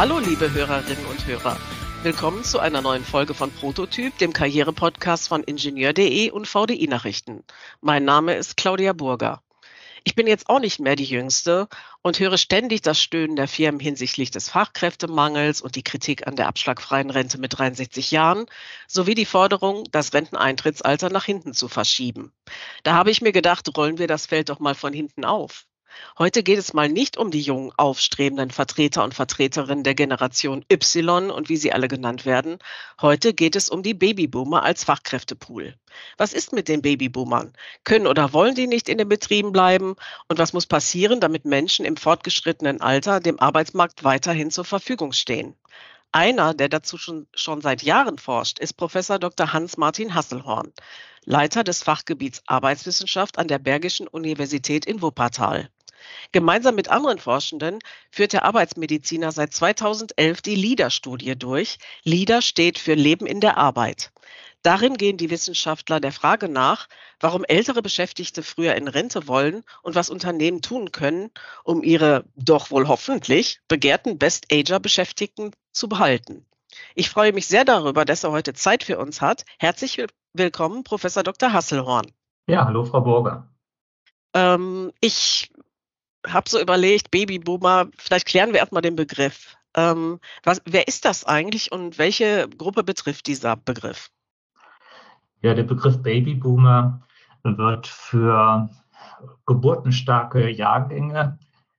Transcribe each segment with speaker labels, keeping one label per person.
Speaker 1: Hallo liebe Hörerinnen und Hörer, willkommen zu einer neuen Folge von Prototyp, dem Karrierepodcast von Ingenieur.de und VDI Nachrichten. Mein Name ist Claudia Burger. Ich bin jetzt auch nicht mehr die Jüngste und höre ständig das Stöhnen der Firmen hinsichtlich des Fachkräftemangels und die Kritik an der abschlagfreien Rente mit 63 Jahren sowie die Forderung, das Renteneintrittsalter nach hinten zu verschieben. Da habe ich mir gedacht, rollen wir das Feld doch mal von hinten auf. Heute geht es mal nicht um die jungen, aufstrebenden Vertreter und Vertreterinnen der Generation Y und wie sie alle genannt werden. Heute geht es um die Babyboomer als Fachkräftepool. Was ist mit den Babyboomern? Können oder wollen die nicht in den Betrieben bleiben? Und was muss passieren, damit Menschen im fortgeschrittenen Alter dem Arbeitsmarkt weiterhin zur Verfügung stehen? Einer, der dazu schon seit Jahren forscht, ist Professor Dr. Hans-Martin Hasselhorn, Leiter des Fachgebiets Arbeitswissenschaft an der Bergischen Universität in Wuppertal. Gemeinsam mit anderen Forschenden führt der Arbeitsmediziner seit 2011 die LEADER-Studie durch. LEADER steht für Leben in der Arbeit. Darin gehen die Wissenschaftler der Frage nach, warum ältere Beschäftigte früher in Rente wollen und was Unternehmen tun können, um ihre doch wohl hoffentlich begehrten Best-Ager-Beschäftigten zu behalten. Ich freue mich sehr darüber, dass er heute Zeit für uns hat. Herzlich willkommen, Professor Dr. Hasselhorn.
Speaker 2: Ja, hallo Frau Burger.
Speaker 1: Ich habe so überlegt, Babyboomer, vielleicht klären wir erstmal den Begriff. Wer ist das eigentlich und welche Gruppe betrifft dieser Begriff?
Speaker 2: Ja, der Begriff Babyboomer wird für geburtenstarke Jahrgänge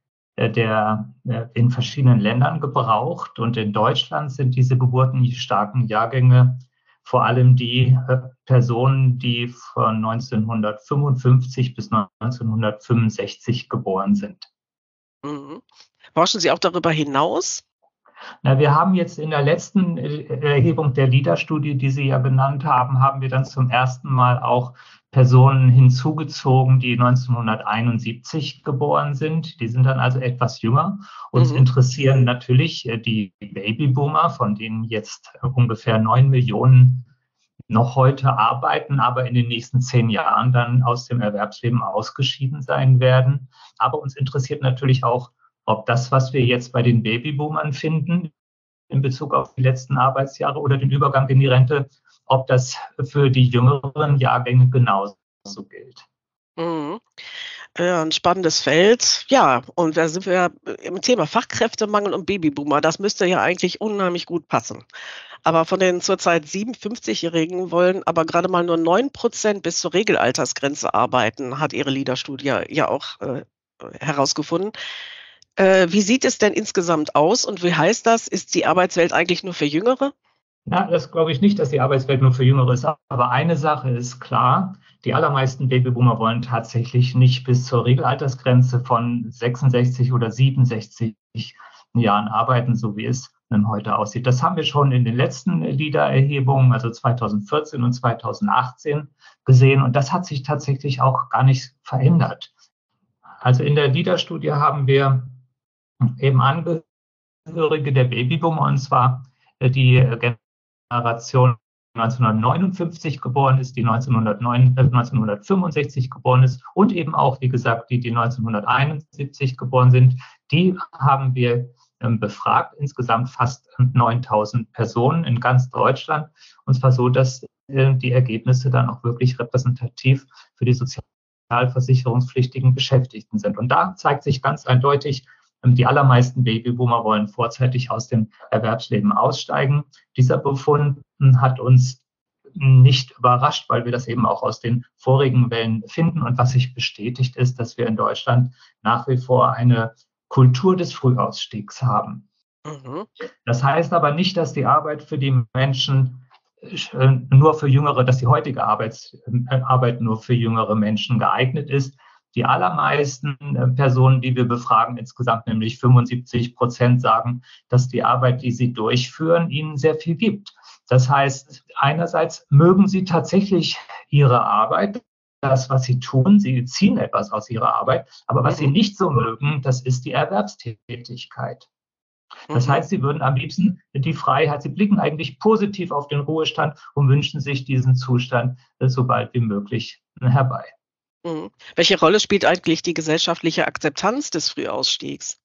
Speaker 2: in verschiedenen Ländern gebraucht. Und in Deutschland sind diese geburtenstarken Jahrgänge vor allem die Personen, die von 1955 bis 1965 geboren sind.
Speaker 1: Mhm. Forschen Sie auch darüber hinaus?
Speaker 2: Na, wir haben jetzt in der letzten Erhebung der LEADER-Studie, die Sie ja genannt haben, haben wir dann zum ersten Mal auch Personen hinzugezogen, die 1971 geboren sind. Die sind dann also etwas jünger. Uns interessieren natürlich die Babyboomer, von denen jetzt ungefähr 9 Millionen noch heute arbeiten, aber in den nächsten 10 Jahren dann aus dem Erwerbsleben ausgeschieden sein werden. Aber uns interessiert natürlich auch, ob das, was wir jetzt bei den Babyboomern finden, in Bezug auf die letzten Arbeitsjahre oder den Übergang in die Rente, ob das für die jüngeren Jahrgänge genauso gilt.
Speaker 1: Mhm. Ein spannendes Feld. Ja, und da sind wir im Thema Fachkräftemangel und Babyboomer. Das müsste ja eigentlich unheimlich gut passen. Aber von den zurzeit 57-Jährigen wollen aber gerade mal nur 9% bis zur Regelaltersgrenze arbeiten, hat Ihre LEADER-Studie ja auch herausgefunden. Wie sieht es denn insgesamt aus und wie heißt das? Ist die Arbeitswelt eigentlich nur für Jüngere?
Speaker 2: Ja, das glaube ich nicht, dass die Arbeitswelt nur für Jüngere ist. Aber eine Sache ist klar, die allermeisten Babyboomer wollen tatsächlich nicht bis zur Regelaltersgrenze von 66 oder 67 Jahren arbeiten, so wie es heute aussieht. Das haben wir schon in den letzten LEADER-Erhebungen, also 2014 und 2018 gesehen. Und das hat sich tatsächlich auch gar nicht verändert. Also in der LEADER-Studie haben wir eben Angehörige der Babyboomer, und zwar die Generation 1959 geboren ist, die 1965 geboren ist und eben auch, wie gesagt, die 1971 geboren sind. Die haben wir befragt, insgesamt fast 9.000 Personen in ganz Deutschland. Und zwar so, dass die Ergebnisse dann auch wirklich repräsentativ für die sozialversicherungspflichtigen Beschäftigten sind. Und da zeigt sich ganz eindeutig, die allermeisten Babyboomer wollen vorzeitig aus dem Erwerbsleben aussteigen. Dieser Befund hat uns nicht überrascht, weil wir das eben auch aus den vorigen Wellen finden. Und was sich bestätigt ist, dass wir in Deutschland nach wie vor eine Kultur des Frühausstiegs haben. Das heißt aber nicht, dass die Arbeit für die Menschen nur für Jüngere, dass die heutige Arbeit nur für jüngere Menschen geeignet ist. Die allermeisten Personen, die wir befragen, insgesamt nämlich 75%, sagen, dass die Arbeit, die sie durchführen, ihnen sehr viel gibt. Das heißt, einerseits mögen sie tatsächlich ihre Arbeit, das, was sie tun, sie ziehen etwas aus ihrer Arbeit, aber was sie nicht so mögen, das ist die Erwerbstätigkeit. Das heißt, sie würden am liebsten die Freiheit, sie blicken eigentlich positiv auf den Ruhestand und wünschen sich diesen Zustand so bald wie möglich herbei.
Speaker 1: Welche Rolle spielt eigentlich die gesellschaftliche Akzeptanz des Frühausstiegs?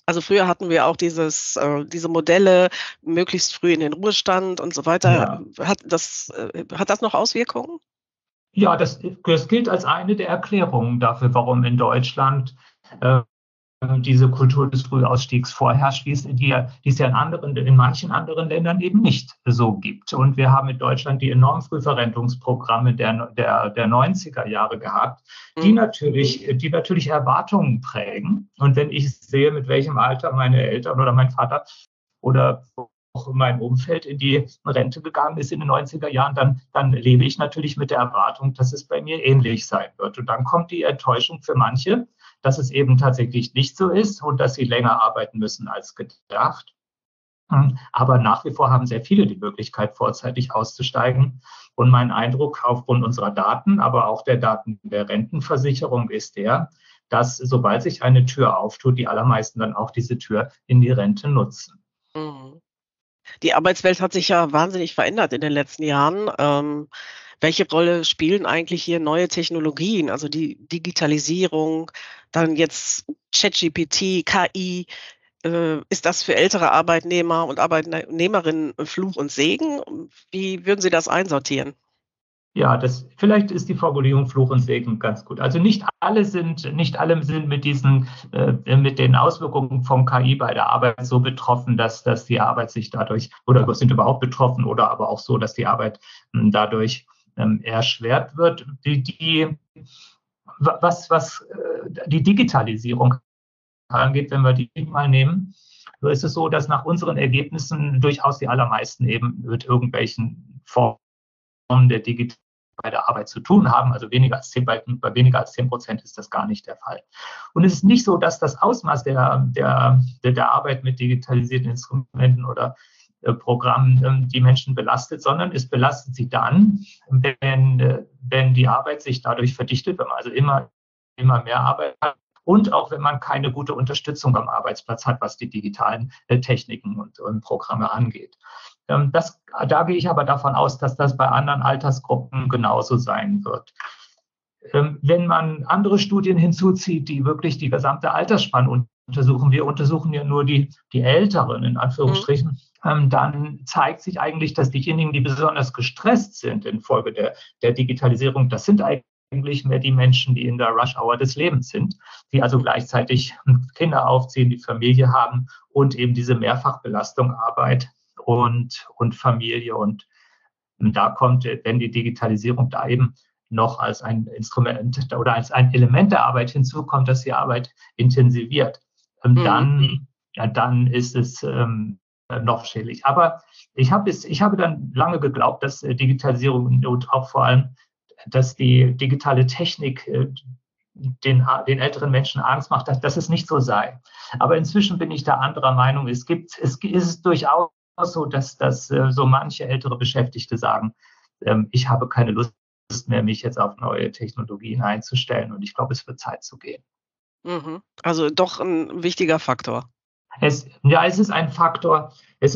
Speaker 1: Also früher hatten wir auch diese Modelle, möglichst früh in den Ruhestand und so weiter.
Speaker 2: Ja.
Speaker 1: Hat das noch Auswirkungen?
Speaker 2: Ja, das gilt als eine der Erklärungen dafür, warum in Deutschland diese Kultur des Frühausstiegs vorherrscht, die es ja in manchen anderen Ländern eben nicht so gibt. Und wir haben in Deutschland die enormen Frühverrentungsprogramme der 90er Jahre gehabt, die natürlich Erwartungen prägen. Und wenn ich sehe, mit welchem Alter meine Eltern oder mein Vater oder auch mein Umfeld in die Rente gegangen ist in den 90er Jahren, dann lebe ich natürlich mit der Erwartung, dass es bei mir ähnlich sein wird. Und dann kommt die Enttäuschung für manche, dass es eben tatsächlich nicht so ist und dass sie länger arbeiten müssen als gedacht. Aber nach wie vor haben sehr viele die Möglichkeit, vorzeitig auszusteigen. Und mein Eindruck aufgrund unserer Daten, aber auch der Daten der Rentenversicherung ist der, dass sobald sich eine Tür auftut, die allermeisten dann auch diese Tür in die Rente nutzen.
Speaker 1: Die Arbeitswelt hat sich ja wahnsinnig verändert in den letzten Jahren. Welche Rolle spielen eigentlich hier neue Technologien, also die Digitalisierung, dann jetzt ChatGPT, KI? Ist das für ältere Arbeitnehmer und Arbeitnehmerinnen Fluch und Segen? Wie würden Sie das einsortieren?
Speaker 2: Ja, vielleicht ist die Formulierung Fluch und Segen ganz gut. Also nicht alle sind mit den Auswirkungen vom KI bei der Arbeit so betroffen, dass die Arbeit sich dadurch oder sind überhaupt betroffen oder aber auch so, dass die Arbeit dadurch erschwert wird. Was die Digitalisierung angeht, wenn wir die mal nehmen, so ist es so, dass nach unseren Ergebnissen durchaus die allermeisten eben mit irgendwelchen Formen der Digitalisierung bei der Arbeit zu tun haben, also bei weniger als 10% ist das gar nicht der Fall. Und es ist nicht so, dass das Ausmaß der Arbeit mit digitalisierten Instrumenten oder Programmen die Menschen belastet, sondern es belastet sie dann, wenn die Arbeit sich dadurch verdichtet, wenn man also immer mehr Arbeit hat und auch wenn man keine gute Unterstützung am Arbeitsplatz hat, was die digitalen Techniken und Programme angeht. Da gehe ich aber davon aus, dass das bei anderen Altersgruppen genauso sein wird. Wenn man andere Studien hinzuzieht, die wirklich die gesamte Altersspanne untersuchen, wir untersuchen ja nur die Älteren in Anführungsstrichen, dann zeigt sich eigentlich, dass diejenigen, die besonders gestresst sind infolge der Digitalisierung, das sind eigentlich mehr die Menschen, die in der Rush-Hour des Lebens sind, die also gleichzeitig Kinder aufziehen, die Familie haben und eben diese Mehrfachbelastung Arbeit und Familie. Und da kommt, wenn die Digitalisierung da eben noch als ein Instrument oder als ein Element der Arbeit hinzukommt, dass die Arbeit intensiviert, dann ist es noch schädlich. Aber ich habe dann lange geglaubt, dass Digitalisierung und auch vor allem, dass die digitale Technik den älteren Menschen Angst macht, dass es nicht so sei. Aber inzwischen bin ich da anderer Meinung. Es ist durchaus so, dass so manche ältere Beschäftigte sagen, ich habe keine Lust mehr, mich jetzt auf neue Technologien einzustellen und ich glaube, es wird Zeit zu gehen.
Speaker 1: Also doch ein wichtiger Faktor.
Speaker 2: Es ist ein Faktor.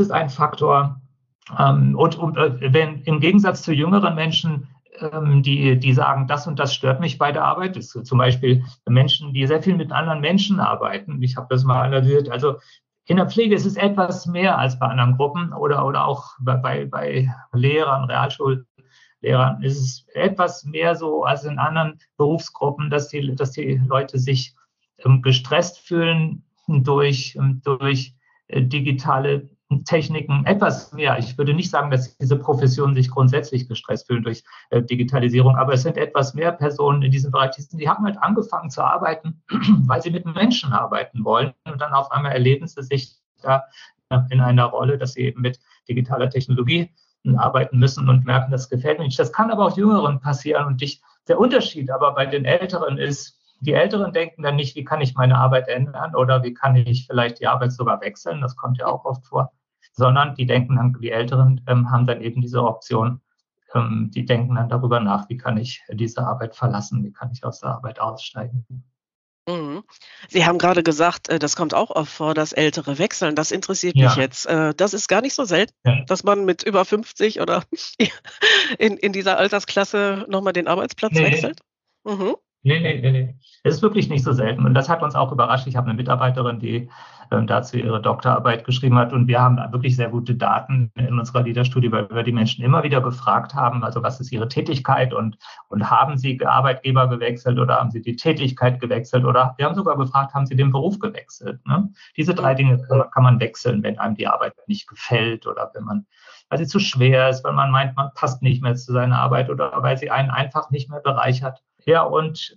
Speaker 2: Wenn im Gegensatz zu jüngeren Menschen, die sagen, das und das stört mich bei der Arbeit, das sind zum Beispiel Menschen, die sehr viel mit anderen Menschen arbeiten. Ich habe das mal analysiert. Also in der Pflege ist es etwas mehr als bei anderen Gruppen oder auch bei Lehrern, Realschullehrern ist es etwas mehr so als in anderen Berufsgruppen, dass die Leute sich gestresst fühlen durch digitale Techniken, etwas mehr. Ich würde nicht sagen, dass diese Professionen sich grundsätzlich gestresst fühlen durch Digitalisierung, aber es sind etwas mehr Personen in diesem Bereich, die haben halt angefangen zu arbeiten, weil sie mit Menschen arbeiten wollen und dann auf einmal erleben sie sich da in einer Rolle, dass sie eben mit digitaler Technologie arbeiten müssen und merken, das gefällt mir nicht. Das kann aber auch Jüngeren passieren und der Unterschied aber bei den Älteren ist, die Älteren denken dann nicht, wie kann ich meine Arbeit ändern oder wie kann ich vielleicht die Arbeit sogar wechseln, das kommt ja auch oft vor, sondern die Älteren haben dann eben diese Option, die denken dann darüber nach, wie kann ich diese Arbeit verlassen, wie kann ich aus der Arbeit aussteigen.
Speaker 1: Sie haben gerade gesagt, das kommt auch oft vor, dass Ältere wechseln. Das interessiert mich jetzt. Das ist gar nicht so selten, dass man mit über 50 oder in dieser Altersklasse nochmal den Arbeitsplatz wechselt?
Speaker 2: Nee. Es ist wirklich nicht so selten. Und das hat uns auch überrascht. Ich habe eine Mitarbeiterin, die dazu ihre Doktorarbeit geschrieben hat. Und wir haben wirklich sehr gute Daten in unserer Leader-Studie, weil wir die Menschen immer wieder gefragt haben, also was ist ihre Tätigkeit und haben sie Arbeitgeber gewechselt oder haben sie die Tätigkeit gewechselt oder wir haben sogar gefragt, haben sie den Beruf gewechselt. Ne? Diese 3 Dinge kann man wechseln, wenn einem die Arbeit nicht gefällt oder weil sie zu schwer ist, wenn man meint, man passt nicht mehr zu seiner Arbeit oder weil sie einen einfach nicht mehr bereichert. Ja, und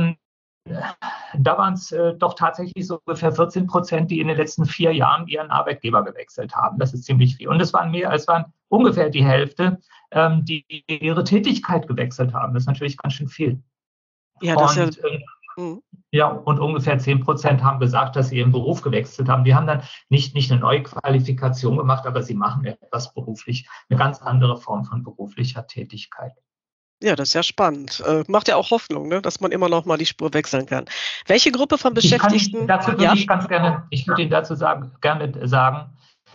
Speaker 2: da waren es doch tatsächlich so ungefähr 14%, die in den letzten 4 Jahren ihren Arbeitgeber gewechselt haben. Das ist ziemlich viel. Und es waren ungefähr die Hälfte, die ihre Tätigkeit gewechselt haben. Das ist natürlich ganz schön viel.
Speaker 1: Ja, das ist
Speaker 2: ja. Und ungefähr 10% haben gesagt, dass sie ihren Beruf gewechselt haben. Die haben dann nicht eine neue Qualifikation gemacht, aber sie machen etwas beruflich, eine ganz andere Form von beruflicher Tätigkeit.
Speaker 1: Ja, das ist ja spannend. Macht ja auch Hoffnung, ne, dass man immer noch mal die Spur wechseln kann. Welche Gruppe von Beschäftigten?
Speaker 2: Ich würde Ihnen dazu gerne sagen,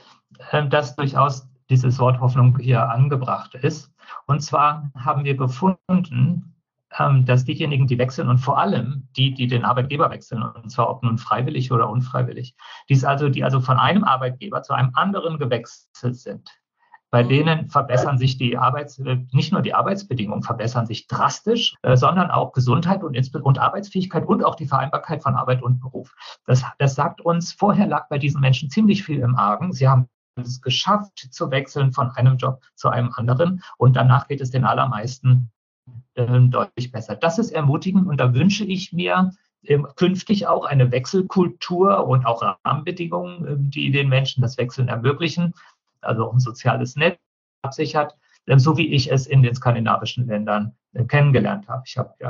Speaker 2: dass durchaus dieses Wort Hoffnung hier angebracht ist. Und zwar haben wir gefunden, dass diejenigen, die wechseln und vor allem die den Arbeitgeber wechseln, und zwar ob nun freiwillig oder unfreiwillig, die also von einem Arbeitgeber zu einem anderen gewechselt sind, bei denen verbessern sich nicht nur die Arbeitsbedingungen verbessern sich drastisch, sondern auch Gesundheit und Arbeitsfähigkeit und auch die Vereinbarkeit von Arbeit und Beruf. Das sagt uns, vorher lag bei diesen Menschen ziemlich viel im Argen. Sie haben es geschafft, zu wechseln von einem Job zu einem anderen und danach geht es den allermeisten deutlich besser. Das ist ermutigend und da wünsche ich mir künftig auch eine Wechselkultur und auch Rahmenbedingungen, die den Menschen das Wechseln ermöglichen. Also ein soziales Netz absichert, so wie ich es in den skandinavischen Ländern kennengelernt habe.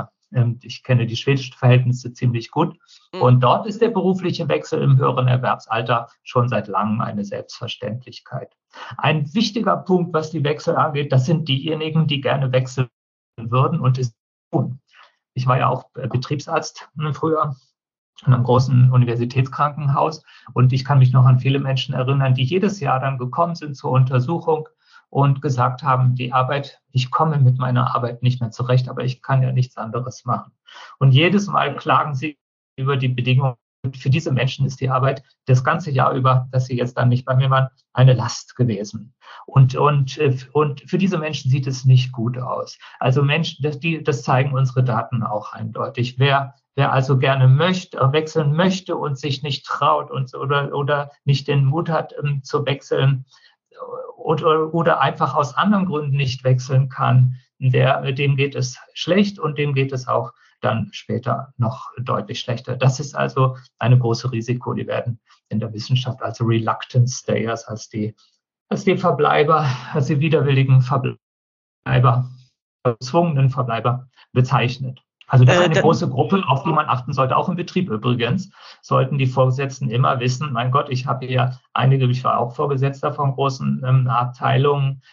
Speaker 2: Ich kenne die schwedischen Verhältnisse ziemlich gut. Und dort ist der berufliche Wechsel im höheren Erwerbsalter schon seit langem eine Selbstverständlichkeit. Ein wichtiger Punkt, was die Wechsel angeht, das sind diejenigen, die gerne wechseln würden und es tun. Ich war ja auch Betriebsarzt früher in einem großen Universitätskrankenhaus. Und ich kann mich noch an viele Menschen erinnern, die jedes Jahr dann gekommen sind zur Untersuchung und gesagt haben, ich komme mit meiner Arbeit nicht mehr zurecht, aber ich kann ja nichts anderes machen. Und jedes Mal klagen sie über die Bedingungen. Für diese Menschen ist die Arbeit das ganze Jahr über, dass sie jetzt dann nicht bei mir waren, eine Last gewesen. Und für diese Menschen sieht es nicht gut aus. Also Menschen, das zeigen unsere Daten auch eindeutig. Wer also gerne wechseln möchte und sich nicht traut oder nicht den Mut hat zu wechseln oder einfach aus anderen Gründen nicht wechseln kann, dem geht es schlecht und dem geht es auch dann später noch deutlich schlechter. Das ist also eine große Risiko. Die werden in der Wissenschaft als reluctant stayers, als die Verbleiber, als die widerwilligen Verbleiber, gezwungenen Verbleiber bezeichnet. Also das ist eine große Gruppe, auf die man achten sollte, auch im Betrieb übrigens. Sollten die Vorgesetzten immer wissen, mein Gott, ich war auch Vorgesetzter von großen Abteilungen,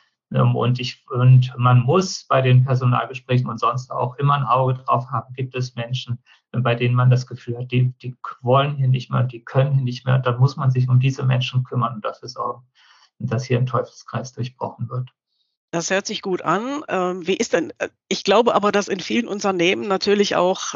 Speaker 2: und man muss bei den Personalgesprächen und sonst auch immer ein Auge drauf haben, gibt es Menschen, bei denen man das Gefühl hat, die wollen hier nicht mehr, die können hier nicht mehr. Dann muss man sich um diese Menschen kümmern und dafür sorgen, dass hier ein Teufelskreis durchbrochen wird.
Speaker 1: Das hört sich gut an. Wie ist denn, ich glaube aber, dass in vielen Unternehmen natürlich auch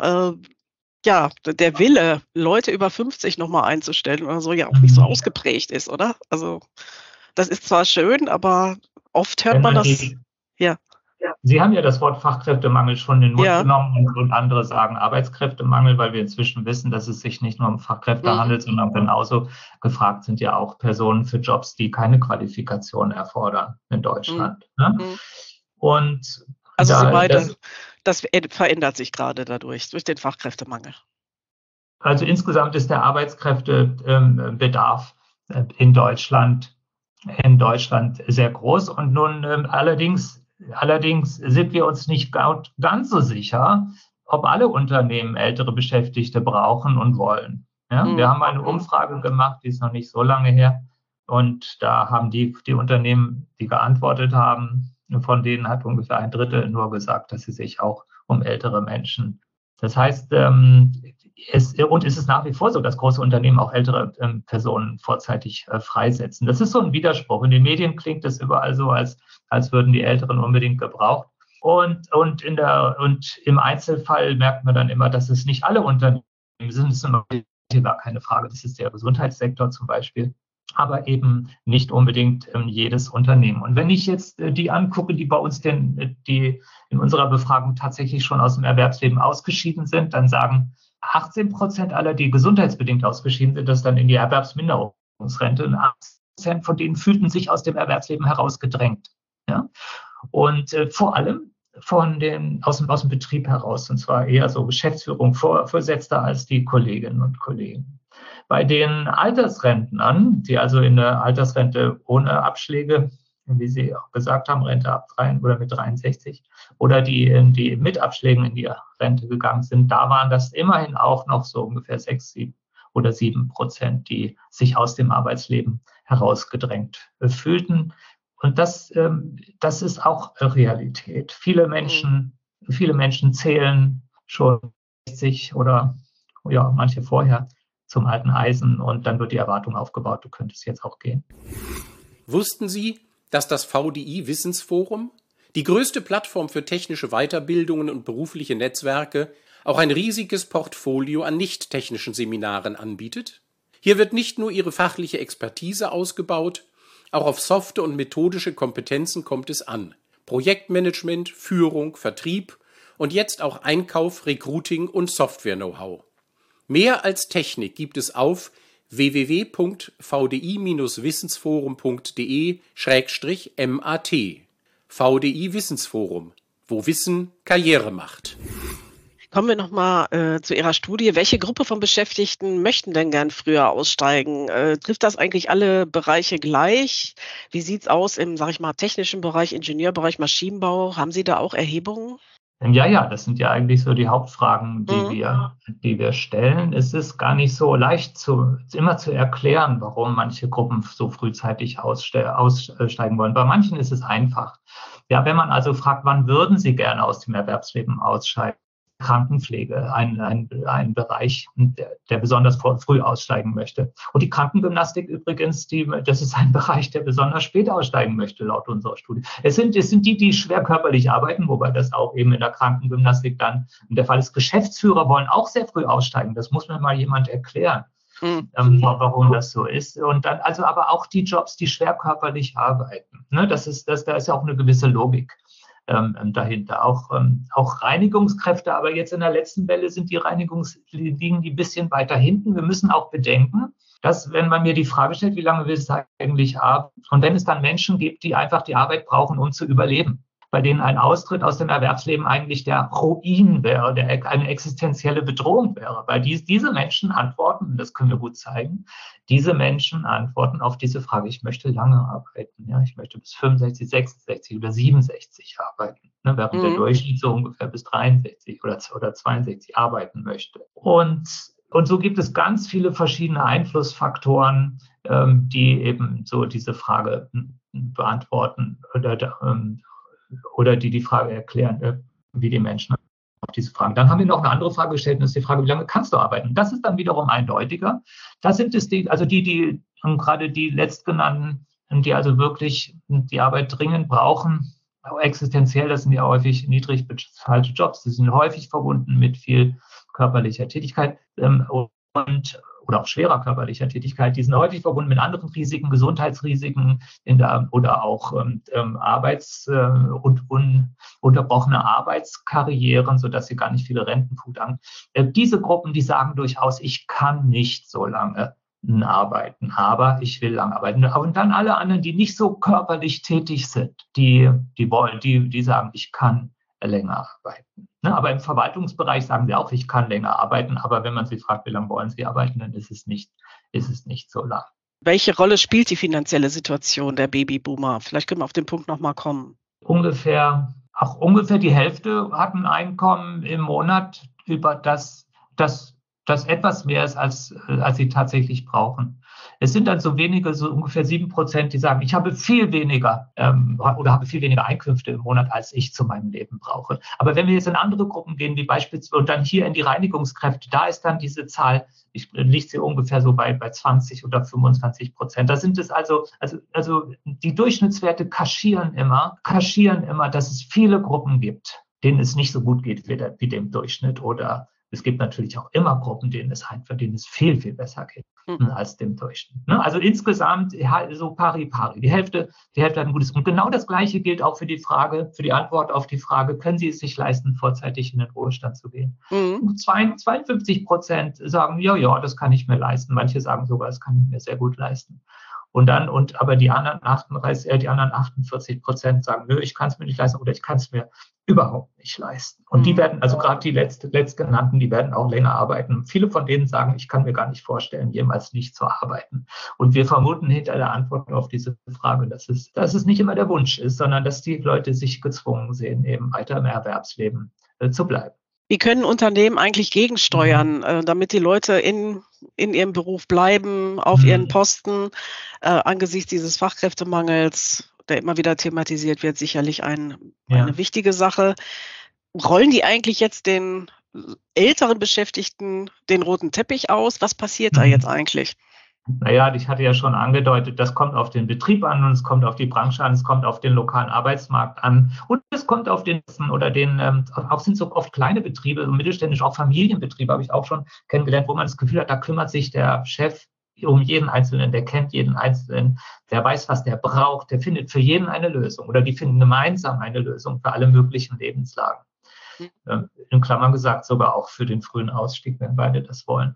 Speaker 1: der Wille, Leute über 50 nochmal einzustellen oder so, ja auch nicht so ausgeprägt ist, oder? Also das ist zwar schön, aber oft hört man das. Ja.
Speaker 2: Sie haben ja das Wort Fachkräftemangel schon in den Mund genommen und andere sagen Arbeitskräftemangel, weil wir inzwischen wissen, dass es sich nicht nur um Fachkräfte handelt, sondern genauso gefragt sind ja auch Personen für Jobs, die keine Qualifikation erfordern in Deutschland. Ne? Und
Speaker 1: also Sie meinen, das verändert sich gerade durch den Fachkräftemangel.
Speaker 2: Also insgesamt ist der Arbeitskräftebedarf in Deutschland sehr groß und nun allerdings sind wir uns nicht ganz so sicher, ob alle Unternehmen ältere Beschäftigte brauchen und wollen. Ja? Wir haben eine Umfrage gemacht, die ist noch nicht so lange her und da haben die Unternehmen, die geantwortet haben, von denen hat ungefähr 1/3 nur gesagt, dass sie sich auch um ältere Menschen. Das heißt, es ist nach wie vor so, dass große Unternehmen auch ältere Personen vorzeitig freisetzen. Das ist so ein Widerspruch. In den Medien klingt es überall so, als würden die Älteren unbedingt gebraucht. Und im Einzelfall merkt man dann immer, dass es nicht alle Unternehmen sind. Das ist immer gar keine Frage. Das ist der Gesundheitssektor zum Beispiel, aber eben nicht unbedingt jedes Unternehmen. Und wenn ich jetzt die angucke, die bei uns die in unserer Befragung tatsächlich schon aus dem Erwerbsleben ausgeschieden sind, dann sagen 18% aller, die gesundheitsbedingt ausgeschieden sind, das dann in die Erwerbsminderungsrente. Und 18% von denen fühlten sich aus dem Erwerbsleben herausgedrängt. Ja? Und vor allem aus dem Betrieb heraus, und zwar eher so Geschäftsführung, Vorgesetzter als die Kolleginnen und Kollegen. Bei den Altersrentnern, die also in der Altersrente ohne Abschläge, wie Sie auch gesagt haben, Rente ab 3 oder mit 63, oder die mit Abschlägen in die Rente gegangen sind, da waren das immerhin auch noch so ungefähr 6, 7 oder 7%, die sich aus dem Arbeitsleben herausgedrängt fühlten. Und das ist auch Realität. Viele Menschen zählen schon 60 oder ja, manche vorher zum alten Eisen und dann wird die Erwartung aufgebaut, du könntest jetzt auch gehen.
Speaker 3: Wussten Sie, dass das VDI Wissensforum, die größte Plattform für technische Weiterbildungen und berufliche Netzwerke, auch ein riesiges Portfolio an nicht-technischen Seminaren anbietet? Hier wird nicht nur ihre fachliche Expertise ausgebaut, auch auf softe und methodische Kompetenzen kommt es an. Projektmanagement, Führung, Vertrieb und jetzt auch Einkauf, Recruiting und Software-Know-how. Mehr als Technik gibt es auf www.vdi-wissensforum.de/mat. VDI Wissensforum, wo Wissen Karriere macht.
Speaker 1: Kommen wir nochmal zu Ihrer Studie. Welche Gruppe von Beschäftigten möchten denn gern früher aussteigen? Trifft das eigentlich alle Bereiche gleich? Wie sieht's aus im, sag ich mal, technischen Bereich, Ingenieurbereich, Maschinenbau? Haben Sie da auch Erhebungen?
Speaker 2: Ja, das sind ja eigentlich so die Hauptfragen, die wir stellen. Es ist gar nicht so leicht immer zu erklären, warum manche Gruppen so frühzeitig aussteigen wollen. Bei manchen ist es einfach. Ja, wenn man also fragt, wann würden Sie gerne aus dem Erwerbsleben ausscheiden? Krankenpflege, ein Bereich, der besonders früh aussteigen möchte. Und die Krankengymnastik übrigens, das ist ein Bereich, der besonders spät aussteigen möchte, laut unserer Studie. Es sind die schwer körperlich arbeiten, wobei das auch eben in der Krankengymnastik dann der Fall ist. Geschäftsführer wollen auch sehr früh aussteigen. Das muss mir mal jemand erklären, warum das so ist. Und dann also aber auch die Jobs, die schwer körperlich arbeiten. Ne, da ist ja auch eine gewisse Logik dahinter. Auch Reinigungskräfte, aber jetzt in der letzten Welle sind liegen die ein bisschen weiter hinten. Wir müssen auch bedenken, dass, wenn man mir die Frage stellt, wie lange willst du eigentlich arbeiten? Und wenn es dann Menschen gibt, die einfach die Arbeit brauchen, um zu überleben, bei denen ein Austritt aus dem Erwerbsleben eigentlich der Ruin wäre, eine existenzielle Bedrohung wäre. Weil diese Menschen antworten, und das können wir gut zeigen, diese Menschen antworten auf diese Frage, ich möchte lange arbeiten. Ja, ich möchte bis 65, 66 oder 67 arbeiten, ne, während der Durchschnitt so ungefähr bis 63 oder 62 arbeiten möchte. Und so gibt es ganz viele verschiedene Einflussfaktoren, die eben so diese Frage beantworten oder die Frage erklären, wie die Menschen auf diese Fragen. Dann haben wir noch eine andere Frage gestellt, und das ist die Frage, wie lange kannst du arbeiten? Das ist dann wiederum eindeutiger. Das sind es gerade die letztgenannten, die also wirklich die Arbeit dringend brauchen, existenziell, das sind ja häufig niedrig bezahlte Jobs, die sind häufig verbunden mit viel körperlicher Tätigkeit oder auch schwerer körperlicher Tätigkeit, die sind häufig verbunden mit anderen Risiken, Gesundheitsrisiken oder auch unterbrochene Arbeitskarrieren, sodass sie gar nicht viele Rentenpunkt haben. Diese Gruppen, die sagen durchaus, ich kann nicht so lange arbeiten, aber ich will lang arbeiten. Und dann alle anderen, die nicht so körperlich tätig sind, die sagen, ich kann länger arbeiten. Ne? Aber im Verwaltungsbereich sagen sie auch, ich kann länger arbeiten. Aber wenn man sie fragt, wie lange wollen sie arbeiten, dann ist es nicht so lang.
Speaker 1: Welche Rolle spielt die finanzielle Situation der Babyboomer? Vielleicht können wir auf den Punkt nochmal kommen.
Speaker 2: Ungefähr die Hälfte hat ein Einkommen im Monat, über das etwas mehr ist, als sie tatsächlich brauchen. Es sind dann so wenige, so ungefähr 7%, die sagen, ich habe viel weniger oder habe viel weniger Einkünfte im Monat, als ich zu meinem Leben brauche. Aber wenn wir jetzt in andere Gruppen gehen, wie beispielsweise und dann hier in die Reinigungskräfte, da ist dann diese Zahl, liegt sie ungefähr so bei 20 oder 25%. Da sind es also die Durchschnittswerte kaschieren immer, dass es viele Gruppen gibt, denen es nicht so gut geht wie dem Durchschnitt. Oder es gibt natürlich auch immer Gruppen, denen es viel, viel besser geht als dem Durchschnitt. Ne? Also insgesamt so pari. Die Hälfte hat ein gutes. Und genau das Gleiche gilt auch für die Antwort auf die Frage, können Sie es sich leisten, vorzeitig in den Ruhestand zu gehen? 52% sagen, ja, das kann ich mir leisten. Manche sagen sogar, das kann ich mir sehr gut leisten. Aber die anderen 48% sagen, nö, ich kann es mir nicht leisten oder ich kann es mir überhaupt nicht leisten. Und die werden, also gerade die letztgenannten, die werden auch länger arbeiten. Viele von denen sagen, ich kann mir gar nicht vorstellen, jemals nicht zu arbeiten. Und wir vermuten hinter der Antwort auf diese Frage, dass es nicht immer der Wunsch ist, sondern dass die Leute sich gezwungen sehen, eben weiter im Erwerbsleben zu bleiben.
Speaker 1: Wie können Unternehmen eigentlich gegensteuern, damit die Leute in ihrem Beruf bleiben, auf ihren Posten, angesichts dieses Fachkräftemangels, der immer wieder thematisiert wird, sicherlich eine wichtige Sache. Rollen die eigentlich jetzt den älteren Beschäftigten den roten Teppich aus? Was passiert da jetzt eigentlich?
Speaker 2: Naja, ich hatte ja schon angedeutet, das kommt auf den Betrieb an und es kommt auf die Branche an, es kommt auf den lokalen Arbeitsmarkt an und es kommt auf auch sind so oft kleine Betriebe, mittelständisch, auch Familienbetriebe habe ich auch schon kennengelernt, wo man das Gefühl hat, da kümmert sich der Chef um jeden Einzelnen, der kennt jeden Einzelnen, der weiß, was der braucht, der findet für jeden eine Lösung oder die finden gemeinsam eine Lösung für alle möglichen Lebenslagen. In Klammern gesagt, sogar auch für den frühen Ausstieg, wenn beide das wollen.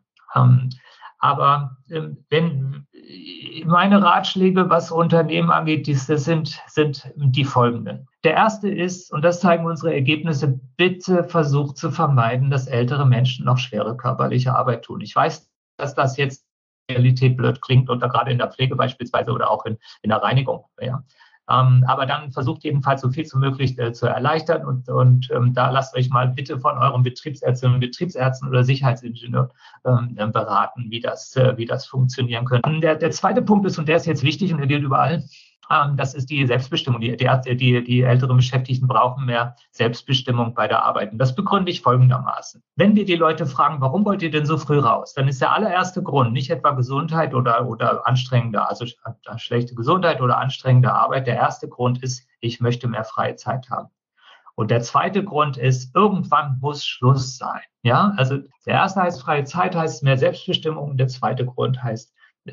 Speaker 2: Aber wenn meine Ratschläge, was Unternehmen angeht, das sind die folgenden. Der erste ist, und das zeigen unsere Ergebnisse, bitte versucht zu vermeiden, dass ältere Menschen noch schwere körperliche Arbeit tun. Ich weiß, dass das jetzt Realität blöd klingt, oder gerade in der Pflege beispielsweise oder auch in der Reinigung. Ja. Aber dann versucht jedenfalls so viel wie möglich zu erleichtern und da lasst euch mal bitte von eurem Betriebsärztinnen und Betriebsärzten oder Sicherheitsingenieur beraten, wie das funktionieren könnte. Der zweite Punkt ist, und der ist jetzt wichtig und der gilt überall, das ist die Selbstbestimmung. Die älteren Beschäftigten brauchen mehr Selbstbestimmung bei der Arbeit. Und das begründe ich folgendermaßen. Wenn wir die Leute fragen, warum wollt ihr denn so früh raus, dann ist der allererste Grund nicht etwa Gesundheit oder anstrengende, also schlechte Gesundheit oder anstrengende Arbeit. Der erste Grund ist, ich möchte mehr freie Zeit haben. Und der zweite Grund ist, irgendwann muss Schluss sein. Ja, also der erste heißt freie Zeit, heißt mehr Selbstbestimmung. Und der zweite Grund heißt,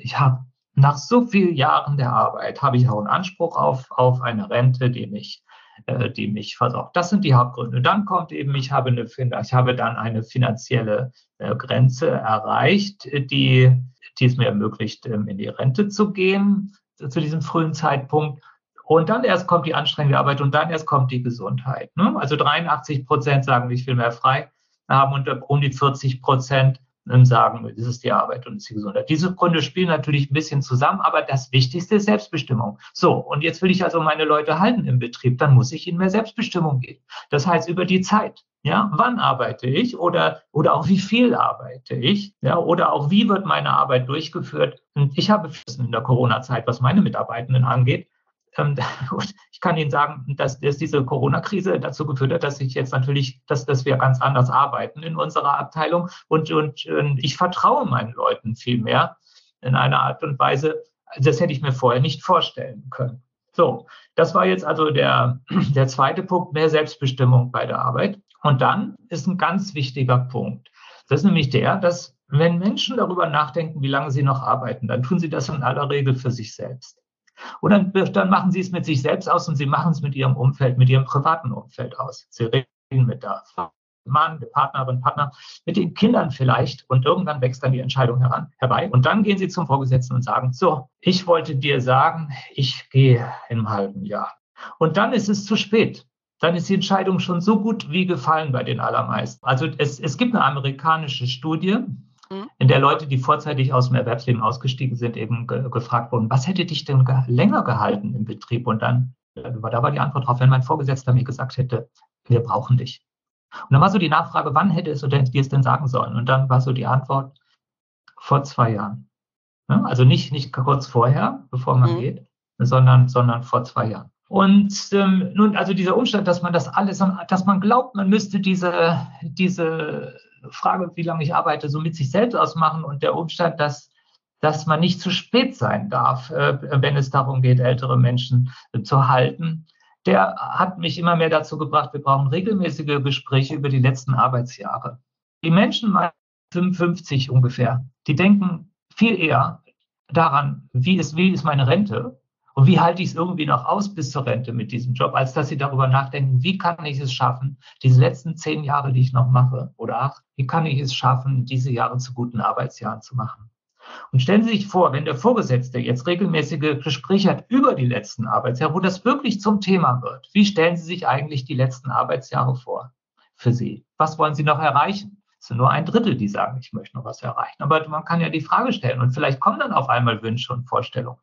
Speaker 2: nach so vielen Jahren der Arbeit habe ich auch einen Anspruch auf eine Rente, die mich versorgt. Das sind die Hauptgründe. Dann kommt eben, ich habe dann eine finanzielle Grenze erreicht, die es mir ermöglicht, in die Rente zu gehen, zu diesem frühen Zeitpunkt. Und dann erst kommt die anstrengende Arbeit und dann erst kommt die Gesundheit. Ne? Also 83% sagen, ich will mehr frei haben und um die 40% sagen, das ist die Arbeit und das ist die Gesundheit. Diese Gründe spielen natürlich ein bisschen zusammen, aber das Wichtigste ist Selbstbestimmung. So, und jetzt will ich also meine Leute halten im Betrieb, dann muss ich ihnen mehr Selbstbestimmung geben. Das heißt, über die Zeit. Ja, wann arbeite ich oder auch wie viel arbeite ich? Ja, oder auch wie wird meine Arbeit durchgeführt? Und ich habe in der Corona-Zeit, was meine Mitarbeitenden angeht, ich kann Ihnen sagen, dass diese Corona-Krise dazu geführt hat, dass wir ganz anders arbeiten in unserer Abteilung und ich vertraue meinen Leuten viel mehr in einer Art und Weise, das hätte ich mir vorher nicht vorstellen können. So, das war jetzt also der zweite Punkt, mehr Selbstbestimmung bei der Arbeit. Und dann ist ein ganz wichtiger Punkt. Das ist nämlich dass wenn Menschen darüber nachdenken, wie lange sie noch arbeiten, dann tun sie das in aller Regel für sich selbst. Und dann machen sie es mit sich selbst aus und sie machen es mit ihrem Umfeld, mit ihrem privaten Umfeld aus. Sie reden mit der Mann, der Partnerin, Partner, mit den Kindern vielleicht und irgendwann wächst dann die Entscheidung herbei. Und dann gehen sie zum Vorgesetzten und sagen, so, ich wollte dir sagen, ich gehe im halben Jahr. Und dann ist es zu spät. Dann ist die Entscheidung schon so gut wie gefallen bei den allermeisten. Also es gibt eine amerikanische Studie, in der Leute, die vorzeitig aus dem Erwerbsleben ausgestiegen sind, eben gefragt wurden, was hätte dich denn länger gehalten im Betrieb? Und dann, da war die Antwort drauf, wenn mein Vorgesetzter mir gesagt hätte, wir brauchen dich. Und dann war so die Nachfrage, wann hätte es oder dir es denn sagen sollen? Und dann war so die Antwort, vor 2 Jahren. Ne? Also nicht kurz vorher, bevor man geht, sondern vor 2 Jahren. Und nun, also dieser Umstand, dass man das alles, dass man glaubt, man müsste diese Frage, wie lange ich arbeite, so mit sich selbst ausmachen, und der Umstand, dass man nicht zu spät sein darf, wenn es darum geht, ältere Menschen zu halten, der hat mich immer mehr dazu gebracht, wir brauchen regelmäßige Gespräche über die letzten Arbeitsjahre. Die Menschen 55 ungefähr, die denken viel eher daran, wie ist meine Rente und wie halte ich es irgendwie noch aus bis zur Rente mit diesem Job, als dass sie darüber nachdenken, wie kann ich es schaffen, diese letzten 10 Jahre, die ich noch mache, oder 8, wie kann ich es schaffen, diese Jahre zu guten Arbeitsjahren zu machen. Und stellen Sie sich vor, wenn der Vorgesetzte jetzt regelmäßige Gespräche hat über die letzten Arbeitsjahre, wo das wirklich zum Thema wird. Wie stellen Sie sich eigentlich die letzten Arbeitsjahre vor für Sie? Was wollen Sie noch erreichen? Es sind nur 1/3, die sagen, ich möchte noch was erreichen. Aber man kann ja die Frage stellen und vielleicht kommen dann auf einmal Wünsche und Vorstellungen.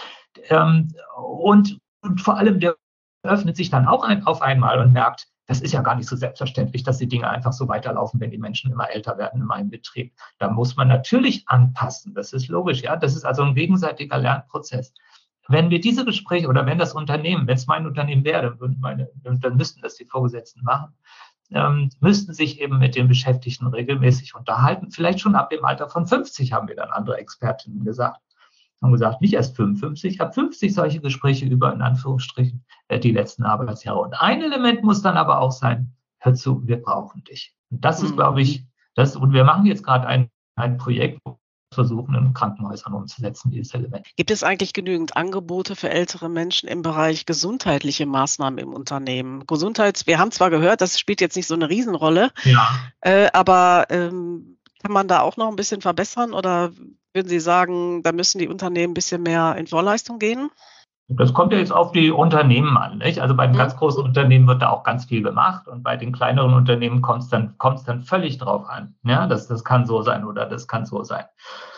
Speaker 2: Und vor allem, der öffnet sich dann auch auf einmal und merkt, das ist ja gar nicht so selbstverständlich, dass die Dinge einfach so weiterlaufen, wenn die Menschen immer älter werden in meinem Betrieb. Da muss man natürlich anpassen. Das ist logisch, ja. Das ist also ein gegenseitiger Lernprozess. Wenn wir diese Gespräche oder wenn das Unternehmen, wenn es mein Unternehmen wäre, dann müssten das die Vorgesetzten machen, müssten sich eben mit den Beschäftigten regelmäßig unterhalten. Vielleicht schon ab dem Alter von 50, haben wir dann andere Expertinnen gesagt. Haben gesagt, nicht erst 55, ab 50 solche Gespräche über, in Anführungsstrichen, die letzten Arbeitsjahre. Und ein Element muss dann aber auch sein, hör zu, wir brauchen dich. Und das ist, glaube ich, und wir machen jetzt gerade ein Projekt, wo wir versuchen, in Krankenhäusern umzusetzen, dieses Element.
Speaker 1: Gibt es eigentlich genügend Angebote für ältere Menschen im Bereich gesundheitliche Maßnahmen im Unternehmen? Wir haben zwar gehört, das spielt jetzt nicht so eine Riesenrolle, aber kann man da auch noch ein bisschen verbessern, oder würden Sie sagen, da müssen die Unternehmen ein bisschen mehr in Vorleistung gehen?
Speaker 2: Das kommt ja jetzt auf die Unternehmen an, nicht? Also bei den ganz großen Unternehmen wird da auch ganz viel gemacht, und bei den kleineren Unternehmen kommt es dann völlig drauf an. Ja, das kann so sein oder das kann so sein.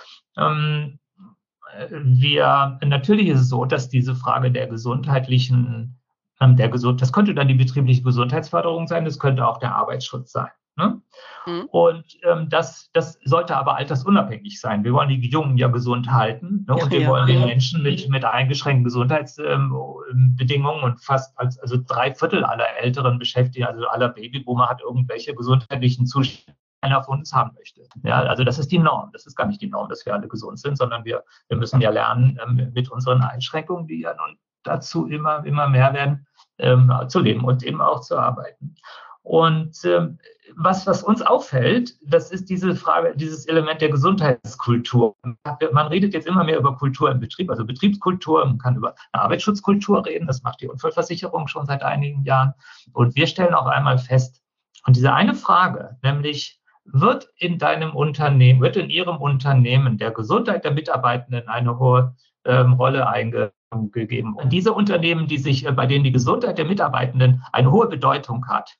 Speaker 2: Natürlich ist es so, dass diese Frage der gesundheitlichen, das könnte dann die betriebliche Gesundheitsförderung sein, das könnte auch der Arbeitsschutz sein. Ne? Und das sollte aber altersunabhängig sein. Wir wollen die Jungen ja gesund halten, ne? Und wir wollen den Menschen mit eingeschränkten Gesundheitsbedingungen, und also 3/4 aller älteren Beschäftigten, also aller Babyboomer, hat irgendwelche gesundheitlichen Zustände, einer von uns haben möchte. Ja, also das ist die Norm. Das ist gar nicht die Norm, dass wir alle gesund sind, sondern wir müssen ja lernen, mit unseren Einschränkungen, die ja nun dazu immer mehr werden, zu leben und eben auch zu arbeiten. Und was uns auffällt, das ist diese Frage, dieses Element der Gesundheitskultur. Man redet jetzt immer mehr über Kultur im Betrieb, also Betriebskultur. Man kann über eine Arbeitsschutzkultur reden. Das macht die Unfallversicherung schon seit einigen Jahren. Und wir stellen auf einmal fest, und diese eine Frage, nämlich wird in Ihrem Unternehmen der Gesundheit der Mitarbeitenden eine hohe Rolle eingegeben. Und diese Unternehmen, bei denen die Gesundheit der Mitarbeitenden eine hohe Bedeutung hat,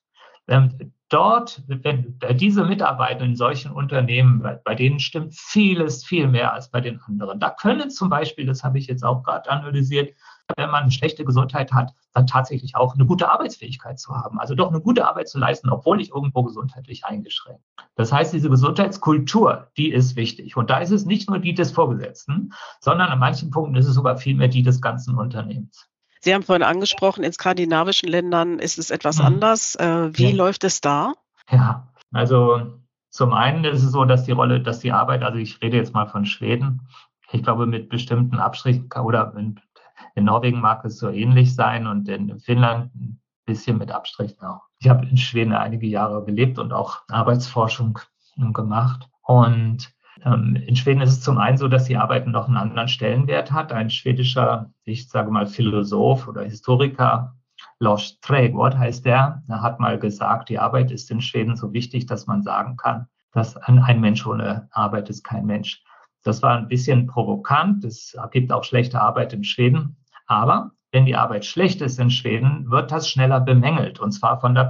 Speaker 2: dort, wenn diese Mitarbeiter in solchen Unternehmen, bei denen stimmt vieles viel mehr als bei den anderen. Da können zum Beispiel, das habe ich jetzt auch gerade analysiert, wenn man eine schlechte Gesundheit hat, dann tatsächlich auch eine gute Arbeitsfähigkeit zu haben. Also doch eine gute Arbeit zu leisten, obwohl ich irgendwo gesundheitlich eingeschränkt bin. Das heißt, diese Gesundheitskultur, die ist wichtig. Und da ist es nicht nur die des Vorgesetzten, sondern an manchen Punkten ist es sogar vielmehr die des ganzen Unternehmens.
Speaker 1: Sie haben vorhin angesprochen, in skandinavischen Ländern ist es etwas anders. Wie läuft es da?
Speaker 2: Ja, also zum einen ist es so, dass die Arbeit, also ich rede jetzt mal von Schweden, ich glaube mit bestimmten Abstrichen, oder in Norwegen mag es so ähnlich sein und in Finnland ein bisschen mit Abstrichen auch. Ich habe in Schweden einige Jahre gelebt und auch Arbeitsforschung gemacht. Und in Schweden ist es zum einen so, dass die Arbeit noch einen anderen Stellenwert hat. Ein schwedischer, ich sage mal Philosoph oder Historiker, Lars Trägård heißt der hat mal gesagt, die Arbeit ist in Schweden so wichtig, dass man sagen kann, dass ein Mensch ohne Arbeit ist kein Mensch. Das war ein bisschen provokant. Es gibt auch schlechte Arbeit in Schweden. Aber wenn die Arbeit schlecht ist in Schweden, wird das schneller bemängelt. Und zwar von der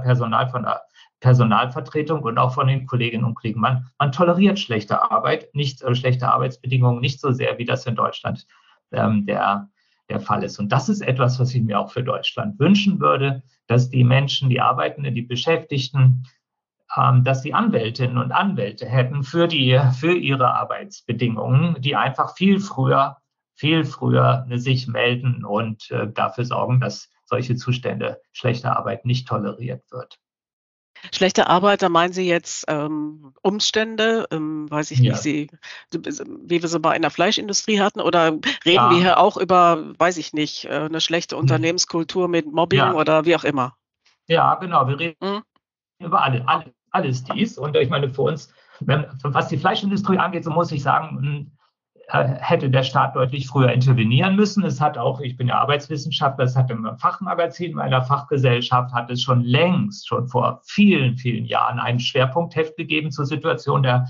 Speaker 2: Personalvertretung und auch von den Kolleginnen und Kollegen. Man toleriert schlechte Arbeit, schlechte Arbeitsbedingungen nicht so sehr, wie das in Deutschland der Fall ist. Und das ist etwas, was ich mir auch für Deutschland wünschen würde, dass die Menschen, die Arbeitenden, die Beschäftigten dass sie Anwältinnen und Anwälte hätten für ihre Arbeitsbedingungen, die einfach viel früher sich melden und dafür sorgen, dass solche Zustände, schlechte Arbeit nicht toleriert wird.
Speaker 1: Schlechte Arbeit, da meinen Sie jetzt Umstände, weiß ich nicht, wie wir sie mal in der Fleischindustrie hatten, oder reden wir hier auch über, weiß ich nicht, eine schlechte Unternehmenskultur mit Mobbing oder wie auch immer?
Speaker 2: Ja, genau, wir reden über alles dies. Und ich meine, für uns, was die Fleischindustrie angeht, so muss ich sagen, hätte der Staat deutlich früher intervenieren müssen. Es hat auch, ich bin ja Arbeitswissenschaftler, es hat im Fachmagazin meiner Fachgesellschaft, hat es schon vor vielen, vielen Jahren ein Schwerpunktheft gegeben zur Situation der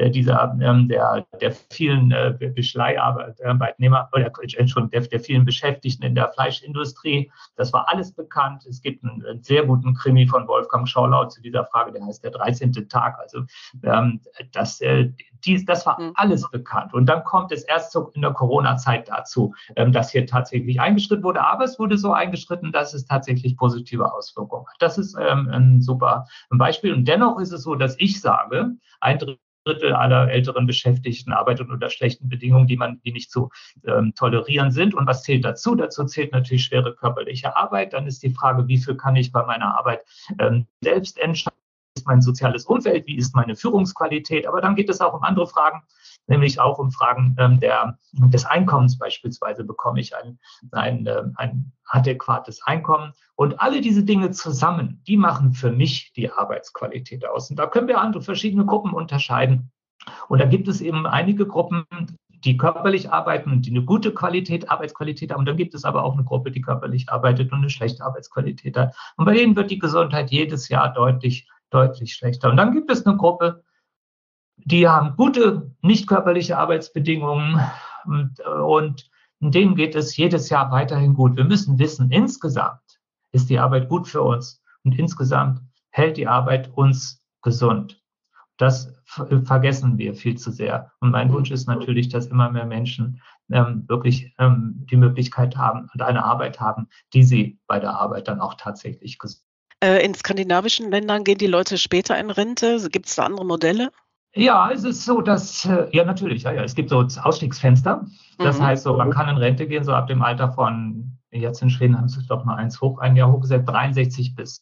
Speaker 2: vielen Beschleiharbeitnehmer oder der vielen Beschäftigten in der Fleischindustrie. Das war alles bekannt. Es gibt einen sehr guten Krimi von Wolfgang Schorlau zu dieser Frage, der heißt Der 13. Tag. Also das war alles bekannt. Und dann kommt es erst in der Corona-Zeit dazu, dass hier tatsächlich eingeschritten wurde. Aber es wurde so eingeschritten, dass es tatsächlich positive Auswirkungen hat. Das ist ein super Beispiel. Und dennoch ist es so, dass ich sage, ein Drittel aller älteren Beschäftigten arbeiten unter schlechten Bedingungen, die nicht zu tolerieren sind. Und was zählt dazu? Dazu zählt natürlich schwere körperliche Arbeit. Dann ist die Frage, wie viel kann ich bei meiner Arbeit selbst entscheiden? Wie ist mein soziales Umfeld? Wie ist meine Führungsqualität? Aber dann geht es auch um andere Fragen, nämlich auch um Fragen des Einkommens beispielsweise. Bekomme ich ein adäquates Einkommen? Und alle diese Dinge zusammen, die machen für mich die Arbeitsqualität aus. Und da können wir verschiedene Gruppen unterscheiden. Und da gibt es eben einige Gruppen, die körperlich arbeiten und die eine gute Arbeitsqualität haben. Und dann gibt es aber auch eine Gruppe, die körperlich arbeitet und eine schlechte Arbeitsqualität hat. Und bei denen wird die Gesundheit jedes Jahr deutlich schlechter. Und dann gibt es eine Gruppe, die haben gute, nicht körperliche Arbeitsbedingungen und denen geht es jedes Jahr weiterhin gut. Wir müssen wissen, insgesamt ist die Arbeit gut für uns und insgesamt hält die Arbeit uns gesund. Das vergessen wir viel zu sehr. Und mein Wunsch ist natürlich, dass immer mehr Menschen wirklich die Möglichkeit haben und eine Arbeit haben, die sie bei der Arbeit dann auch tatsächlich gesund.
Speaker 1: In skandinavischen Ländern gehen die Leute später in Rente. Gibt es da andere Modelle?
Speaker 2: Ja, es ist so, dass, natürlich, es gibt so Ausstiegsfenster. Das heißt, so, man kann in Rente gehen, so ab dem Alter von, jetzt in Schweden haben sie es doch mal ein Jahr hochgesetzt, 63 bis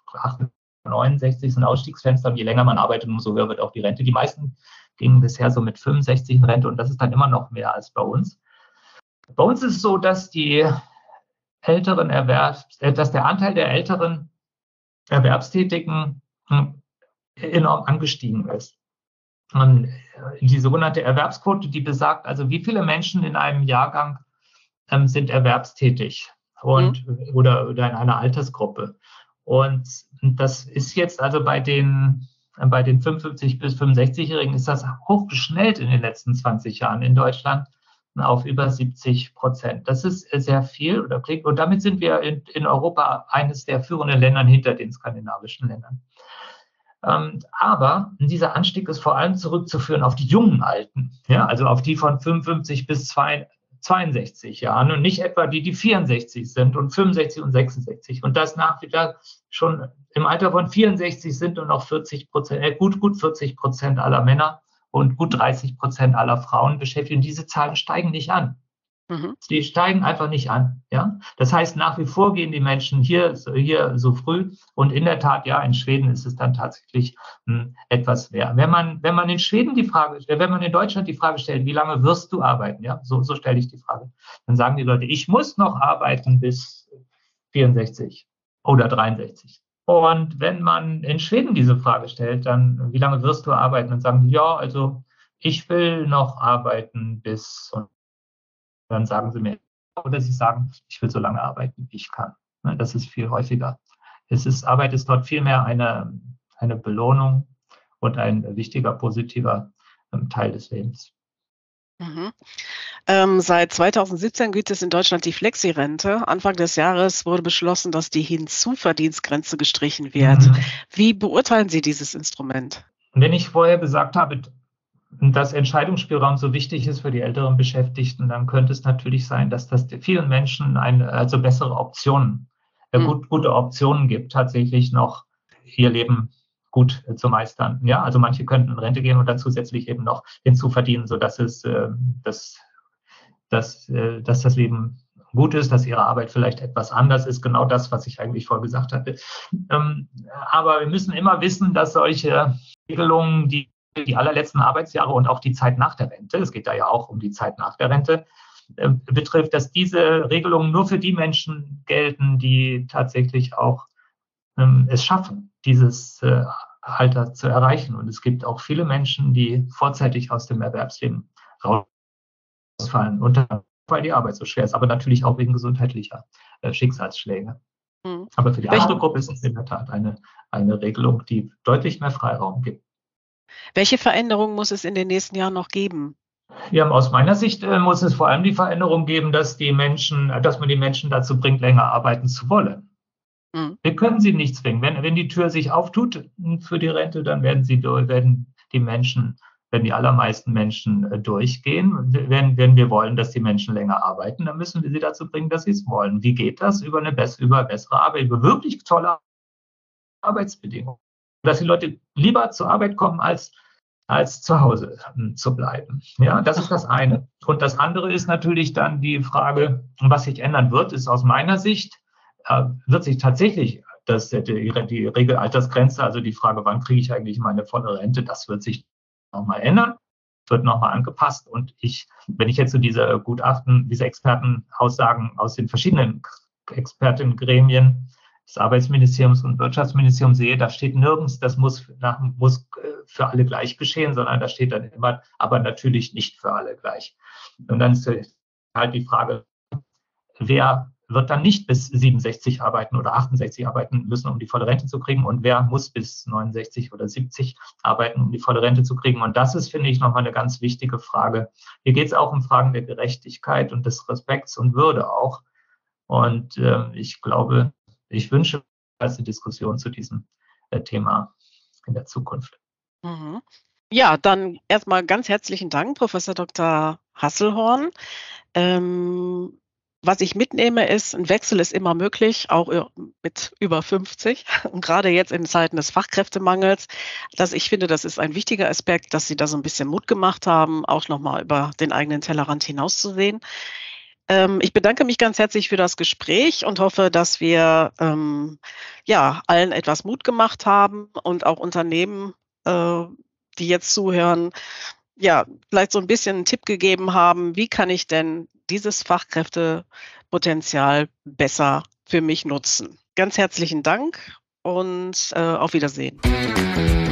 Speaker 2: 69 sind Ausstiegsfenster. Je länger man arbeitet, umso höher wird auch die Rente. Die meisten gingen bisher so mit 65 in Rente und das ist dann immer noch mehr als bei uns. Bei uns ist es so, dass dass der Anteil der älteren Erwerbstätigen enorm angestiegen ist. Und die sogenannte Erwerbsquote, die besagt, also wie viele Menschen in einem Jahrgang sind erwerbstätig oder in einer Altersgruppe. Und das ist jetzt also bei den 55 bis 65-Jährigen ist das hochgeschnellt in den letzten 20 Jahren in Deutschland auf über 70%. Das ist sehr viel und damit sind wir in Europa eines der führenden Länder hinter den skandinavischen Ländern. Aber dieser Anstieg ist vor allem zurückzuführen auf die jungen Alten, also auf die von 55 bis 62 Jahren und nicht etwa die 64 sind und 65 und 66. Und das nach wie vor schon im Alter von 64 sind nur noch 40%, gut 40% aller Männer und gut 30% aller Frauen beschäftigt. Und diese Zahlen steigen nicht an. Die steigen einfach nicht an. Ja? Das heißt, nach wie vor gehen die Menschen hier so früh. Und in der Tat, in Schweden ist es dann tatsächlich etwas mehr. Wenn man in Schweden wenn man in Deutschland die Frage stellt, wie lange wirst du arbeiten? Ja, so stelle ich die Frage. Dann sagen die Leute, ich muss noch arbeiten bis 64 oder 63. Und wenn man in Schweden diese Frage stellt, dann, wie lange wirst du arbeiten? Dann sagen die, also ich will noch arbeiten bis, und dann sagen sie mir, oder sie sagen, ich will so lange arbeiten, wie ich kann. Das ist viel häufiger. Arbeit ist dort vielmehr eine Belohnung und ein wichtiger, positiver Teil des Lebens.
Speaker 1: Seit 2017 gilt es in Deutschland die Flexi-Rente. Anfang des Jahres wurde beschlossen, dass die Hinzuverdienstgrenze gestrichen wird. Wie beurteilen Sie dieses Instrument?
Speaker 2: Wenn ich vorher gesagt habe, dass Entscheidungsspielraum so wichtig ist für die älteren Beschäftigten, dann könnte es natürlich sein, dass das vielen Menschen bessere Optionen, gute Optionen gibt, tatsächlich noch ihr Leben gut zu meistern. Ja, also manche könnten in Rente gehen und dann zusätzlich eben noch hinzuverdienen, sodass dass das Leben gut ist, dass ihre Arbeit vielleicht etwas anders ist. Genau das, was ich eigentlich vorher gesagt hatte. Aber wir müssen immer wissen, dass solche Regelungen, die allerletzten Arbeitsjahre und auch die Zeit nach der Rente, es geht da ja auch um die Zeit nach der Rente, betrifft, dass diese Regelungen nur für die Menschen gelten, die tatsächlich auch es schaffen, dieses Alter zu erreichen. Und es gibt auch viele Menschen, die vorzeitig aus dem Erwerbsleben rausfallen, weil die Arbeit so schwer ist, aber natürlich auch wegen gesundheitlicher Schicksalsschläge. Aber für die andere Gruppe ist es in der Tat eine Regelung, die deutlich mehr Freiraum gibt.
Speaker 1: Welche Veränderungen muss es in den nächsten Jahren noch geben?
Speaker 2: Ja, aus meiner Sicht muss es vor allem die Veränderung geben, dass man die Menschen dazu bringt, länger arbeiten zu wollen. Wir können sie nicht zwingen. Wenn die Tür sich auftut für die Rente, dann werden die allermeisten Menschen durchgehen. Wenn wir wollen, dass die Menschen länger arbeiten, dann müssen wir sie dazu bringen, dass sie es wollen. Wie geht das? Über bessere Arbeit, über wirklich tolle Arbeitsbedingungen. Dass die Leute lieber zur Arbeit kommen, als zu Hause zu bleiben. Ja, das ist das eine. Und das andere ist natürlich dann die Frage, was sich ändern wird, ist aus meiner Sicht, wird sich tatsächlich die Regelaltersgrenze, also die Frage, wann kriege ich eigentlich meine volle Rente, das wird sich nochmal ändern, wird nochmal angepasst. Und wenn ich jetzt so diese Gutachten, diese Expertenaussagen aus den verschiedenen Expertengremien des Arbeitsministeriums und Wirtschaftsministeriums sehe, da steht nirgends, das muss für alle gleich geschehen, sondern da steht dann immer, aber natürlich nicht für alle gleich. Und dann ist halt die Frage, wer wird dann nicht bis 67 arbeiten oder 68 arbeiten müssen, um die volle Rente zu kriegen, und wer muss bis 69 oder 70 arbeiten, um die volle Rente zu kriegen. Und das ist, finde ich, nochmal eine ganz wichtige Frage. Hier geht es auch um Fragen der Gerechtigkeit und des Respekts und Würde auch. Und ich wünsche eine Diskussion zu diesem Thema in der Zukunft.
Speaker 1: Ja, dann erstmal ganz herzlichen Dank, Professor Dr. Hasselhorn. Was ich mitnehme ist, ein Wechsel ist immer möglich, auch mit über 50. Und gerade jetzt in Zeiten des Fachkräftemangels, ich finde, das ist ein wichtiger Aspekt, dass Sie da so ein bisschen Mut gemacht haben, auch nochmal über den eigenen Tellerrand hinauszusehen. Ich bedanke mich ganz herzlich für das Gespräch und hoffe, dass wir allen etwas Mut gemacht haben und auch Unternehmen, die jetzt zuhören, vielleicht so ein bisschen einen Tipp gegeben haben, wie kann ich denn dieses Fachkräftepotenzial besser für mich nutzen. Ganz herzlichen Dank und auf Wiedersehen.